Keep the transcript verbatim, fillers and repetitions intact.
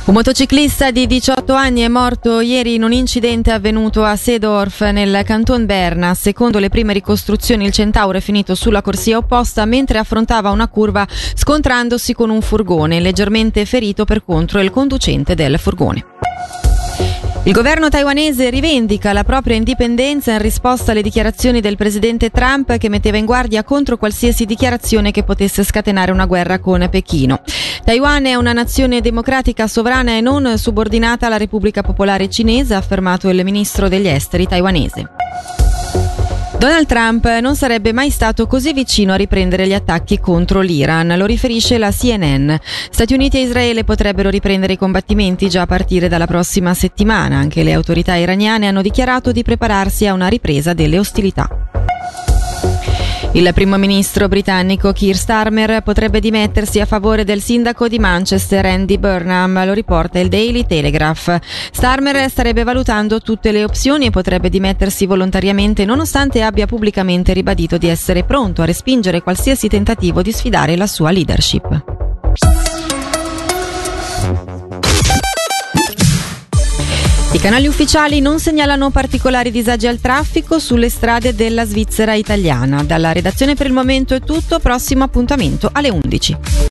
Un motociclista di diciotto anni è morto ieri in un incidente avvenuto a Seedorf nel canton Berna. Secondo le prime ricostruzioni il centauro è finito sulla corsia opposta mentre affrontava una curva scontrandosi con un furgone. Leggermente ferito per contro il conducente del furgone. Il governo taiwanese rivendica la propria indipendenza in risposta alle dichiarazioni del presidente Trump, che metteva in guardia contro qualsiasi dichiarazione che potesse scatenare una guerra con Pechino. Taiwan è una nazione democratica sovrana e non subordinata alla Repubblica Popolare Cinese, ha affermato il ministro degli esteri taiwanese. Donald Trump non sarebbe mai stato così vicino a riprendere gli attacchi contro l'Iran, lo riferisce la C N N. Stati Uniti e Israele potrebbero riprendere i combattimenti già a partire dalla prossima settimana. Anche le autorità iraniane hanno dichiarato di prepararsi a una ripresa delle ostilità. Il primo ministro britannico Keir Starmer potrebbe dimettersi a favore del sindaco di Manchester Andy Burnham, lo riporta il Daily Telegraph. Starmer starebbe valutando tutte le opzioni e potrebbe dimettersi volontariamente nonostante abbia pubblicamente ribadito di essere pronto a respingere qualsiasi tentativo di sfidare la sua leadership. I canali ufficiali non segnalano particolari disagi al traffico sulle strade della Svizzera italiana. Dalla redazione per il momento è tutto, prossimo appuntamento alle undici.